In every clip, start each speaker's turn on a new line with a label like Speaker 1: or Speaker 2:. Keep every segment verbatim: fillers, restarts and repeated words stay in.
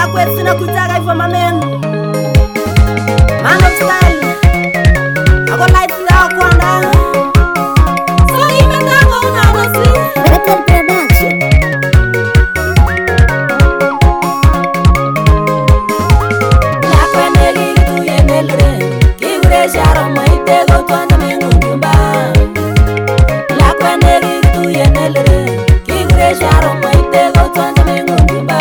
Speaker 1: la kwet sina kutaga for my man. Man of style. I got lights down kwanda. So even that go now I see.
Speaker 2: Better production.
Speaker 1: La kweneli tu ye melre. Kigure sharo mai te go twanda mengumba. La kweneli tu ye melre. Kigure sharo mai te go twanda mengumba.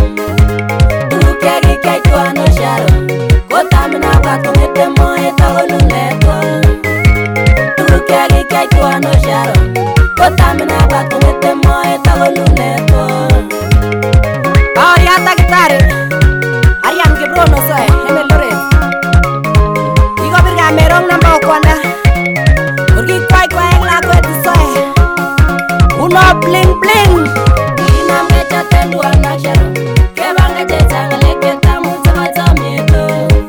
Speaker 1: Tu kegi kai twano sharo. Kotamina bato mete moe tagolu leto. Tu kegi kai twano sharo. Kotamina bato mete moe tagolu leto. Oh ya ta gitare. Ariam ke bro no soe, heme lore. Igo birga merong namba okwanda. Urgi kwai kwai la kwet soe. Uno bling bling. Inam ke chatendu anasharo. Ke banga je tangale ke tamu tamato mieto.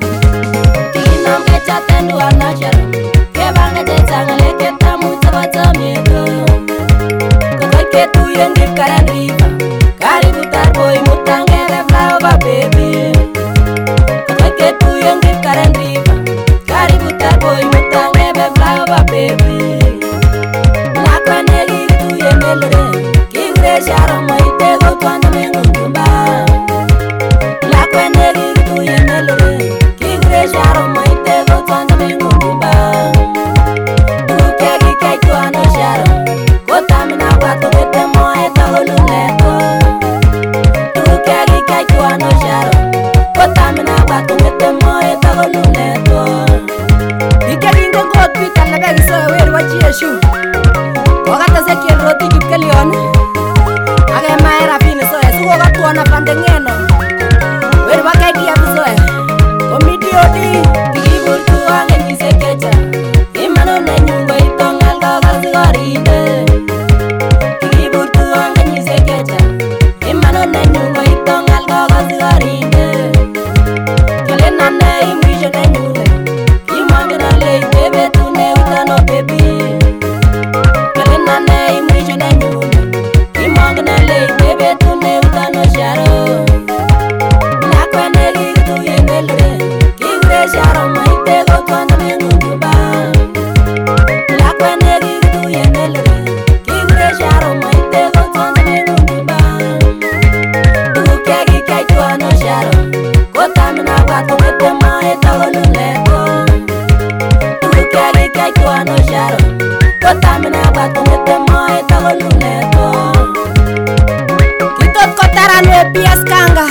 Speaker 1: Inam ke chatendu anasharo. Ke banga je tangale ke tamu tamato mieto. Kokai ke tu yengi karan riva. Karibu tarboy mutangere flower baby. Kokai ke tu yengi karan riva. Karibu tarboy mutangere flower baby. Nakwaneli tu yengelre. Kigre sharo maite go twanda mengumba. Nakwaneli tu yengelre. Kigre sharo maite go twanda mengumba. Tu kegi kai twano sharo. Kotamina bato mete moe tagolu leto. Tu kegi kai twano sharo. Kotamina bato mete moe tagolu leto. Dikeringo got pita na begi so wer wachi eshu. Ogata se kien roti kip kalion. Age maera fine so es uga tuana pandengeno. Wer wakai dia so es. Komiti odi kibur tu ange ni se kecha. Imano na nyungo itongal ga gasigorinde. Kibur tu ange ni se kecha. Imano na nyungo itongal ga gasigorinde. Kale na na imwisho na nyule. Kimanga na le bebe tu ne utano baby. Kale na na imwisho na nyule. Kimanga na le bebe tu ne utano sharo. Nakwaneli tu yenelre. Kigre sharo maite go twanda mengumba. Nakwaneli tu yenelre. Kigre sharo maite go twanda mengumba. Tu kegi kai twano sharo. Kotamina bato mete moe tagolu leto. Tu kegi kai twano sharo. Kotamina bato mete moe tagolu leto. Kitot kotaran we pies kanga.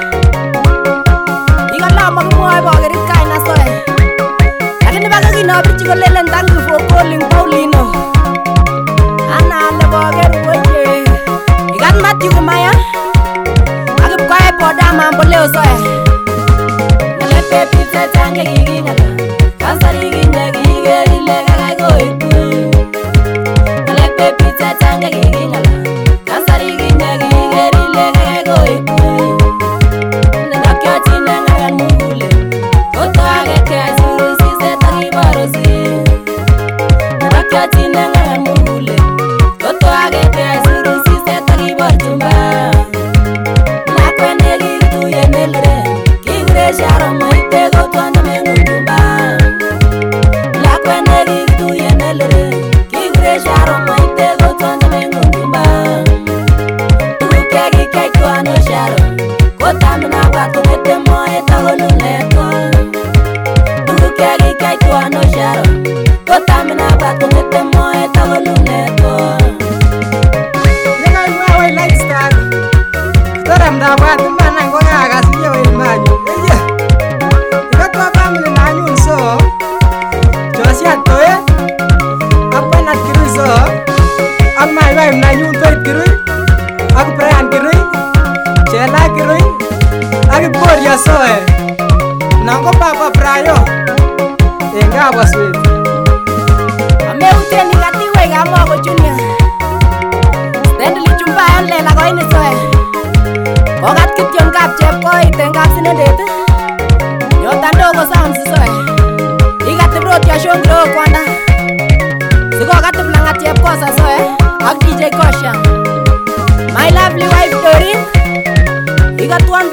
Speaker 1: Iga lama kumoy bogerit kai na soe. Lakini baga kinobi chiko lelen tangu for calling Paulino. Ana le boger woje. Igan mat yuko maya. Agip kwae poda mambo leo soe. Nalepe pizza tange gigi ngala. Kansari ginne gige ile gaga go ipu. Nalepe pizza tange gigi ngala. Kansari ginne gige ile gaga go ipu. Nanakyo chine ngagan mugule. Koto age kya suru si se tagi barosi. Nanakyo chine ngagan mugule. Koto age kya suru si se tagi barjumba. Nakwaneli tu yenelre. Kigre sharo maite go twanda mengumba. Nakwaneli tu yenelre. Kigre sharo maite go twanda mengumba. Tu kegi kai twano sharo. Kotamina bato mete moe tagolu leto. Tu kegi kai twano sharo. Kotamina bato mete moe tagolu leto.
Speaker 3: Yenga iwa wai lifestyle. Toram da watu mana ngoga agasiye wai manyu. Eye. Ikatwa family na nyun so. Josia toye. Apana kiru so. Amma iwa na nyun toy kiru. Aku prayan kiru. Chela kiru. Aku boria so e. Nango papa prayo. Enga waswet.
Speaker 1: Ame uteni gati we gamo ko junior. Stendli chumba anle la ko ini soe. Ogat kityon kap chep ko itengap sinendet. Yo tando ko sound soe. Igati brot ya shongro kwanda. Siko gati blanga chep ko sa soe. Ak D J Kosha. My lovely wife Doreen. Iga tuan